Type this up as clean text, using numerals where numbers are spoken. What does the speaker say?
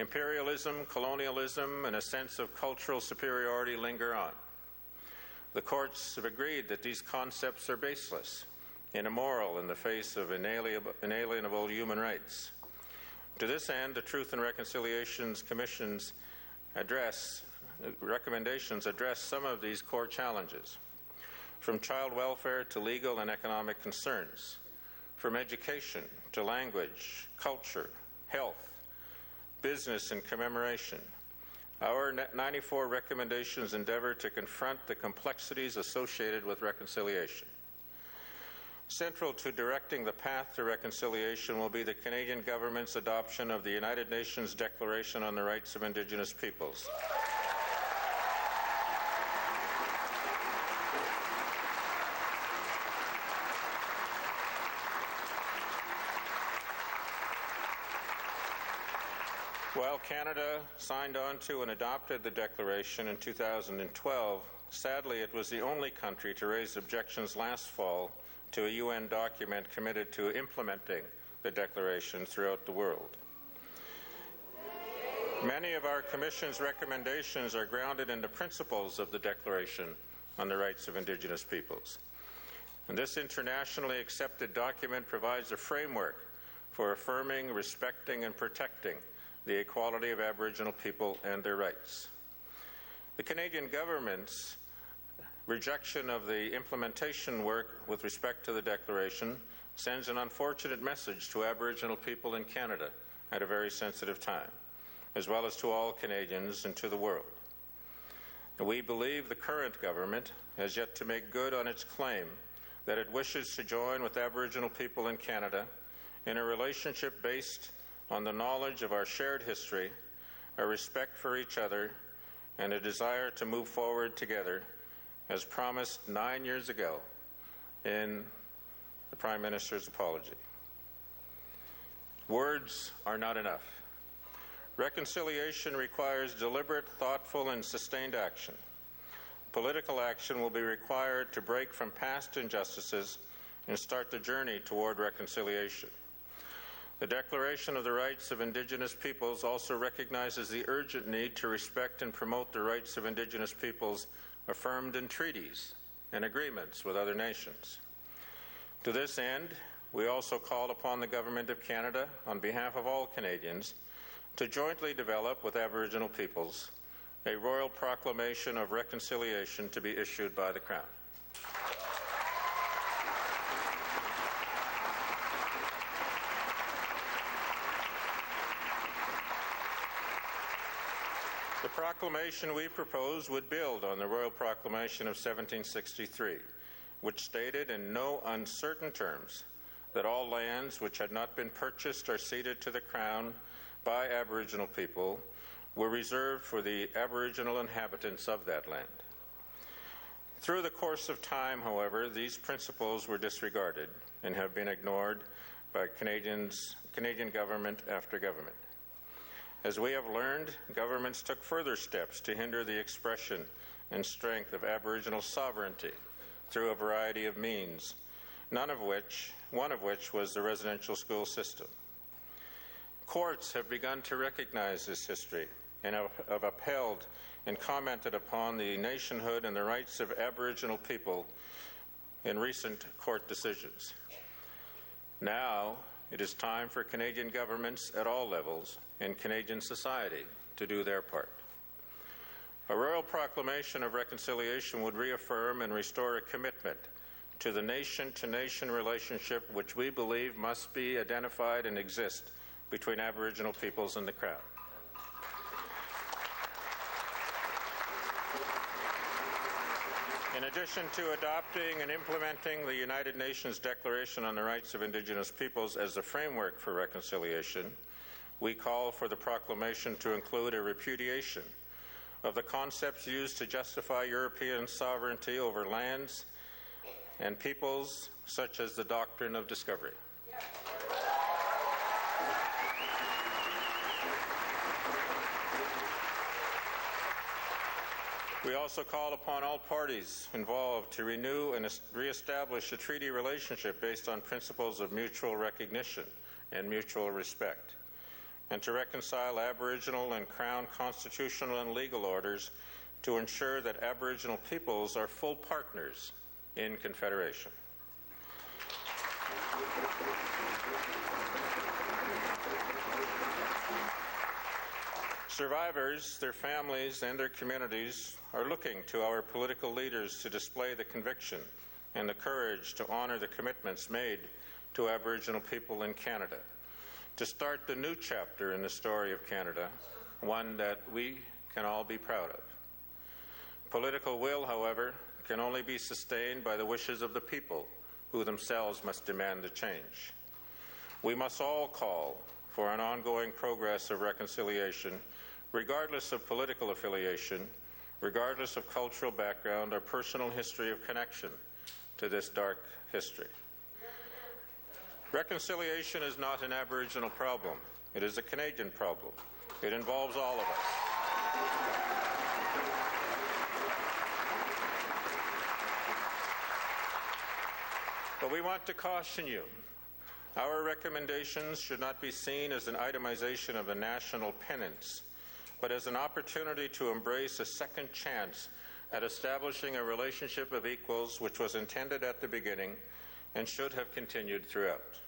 Imperialism, colonialism, and a sense of cultural superiority linger on. The courts have agreed that these concepts are baseless and immoral in the face of inalienable human rights. To this end, the Truth and Reconciliation Commission's recommendations address some of these core challenges, from child welfare to legal and economic concerns, from education to language, culture, health, business, and commemoration. Our 94 recommendations endeavour to confront the complexities associated with reconciliation. Central to directing the path to reconciliation will be the Canadian government's adoption of the United Nations Declaration on the Rights of Indigenous Peoples. While Canada signed on to and adopted the Declaration in 2012, sadly it was the only country to raise objections last fall to a UN document committed to implementing the Declaration throughout the world. Many of our Commission's recommendations are grounded in the principles of the Declaration on the Rights of Indigenous Peoples. And this internationally accepted document provides a framework for affirming, respecting, and protecting the equality of Aboriginal people and their rights. The Canadian government's rejection of the implementation work with respect to the Declaration sends an unfortunate message to Aboriginal people in Canada at a very sensitive time, as well as to all Canadians and to the world. We believe the current government has yet to make good on its claim that it wishes to join with Aboriginal people in Canada in a relationship based on the knowledge of our shared history, a respect for each other, and a desire to move forward together, as promised 9 years ago in the Prime Minister's apology. Words are not enough. Reconciliation requires deliberate, thoughtful, and sustained action. Political action will be required to break from past injustices and start the journey toward reconciliation. The Declaration of the Rights of Indigenous Peoples also recognizes the urgent need to respect and promote the rights of Indigenous peoples affirmed in treaties and agreements with other nations. To this end, we also call upon the Government of Canada, on behalf of all Canadians, to jointly develop with Aboriginal peoples a Royal Proclamation of Reconciliation to be issued by the Crown. The proclamation we propose would build on the Royal Proclamation of 1763, which stated in no uncertain terms that all lands which had not been purchased or ceded to the Crown by Aboriginal people were reserved for the Aboriginal inhabitants of that land. Through the course of time, however, these principles were disregarded and have been ignored by Canadian government after government. As we have learned, governments took further steps to hinder the expression and strength of Aboriginal sovereignty through a variety of means, one of which was the residential school system. Courts have begun to recognize this history and have upheld and commented upon the nationhood and the rights of Aboriginal people in recent court decisions. Now, it is time for Canadian governments at all levels and Canadian society to do their part. A Royal Proclamation of Reconciliation would reaffirm and restore a commitment to the nation-to-nation relationship which we believe must be identified and exist between Aboriginal peoples and the Crown. In addition to adopting and implementing the United Nations Declaration on the Rights of Indigenous Peoples as the framework for reconciliation, we call for the proclamation to include a repudiation of the concepts used to justify European sovereignty over lands and peoples, such as the doctrine of discovery. We also call upon all parties involved to renew and reestablish a treaty relationship based on principles of mutual recognition and mutual respect. and to reconcile Aboriginal and Crown constitutional and legal orders to ensure that Aboriginal peoples are full partners in Confederation. Survivors, their families, and their communities are looking to our political leaders to display the conviction and the courage to honour the commitments made to Aboriginal people in Canada, to start the new chapter in the story of Canada, one that we can all be proud of. Political will, however, can only be sustained by the wishes of the people, who themselves must demand the change. We must all call for an ongoing progress of reconciliation, regardless of political affiliation, regardless of cultural background or personal history of connection to this dark history. Reconciliation is not an Aboriginal problem. It is a Canadian problem. It involves all of us. But we want to caution you. Our recommendations should not be seen as an itemization of a national penance, but as an opportunity to embrace a second chance at establishing a relationship of equals which was intended at the beginning and should have continued throughout.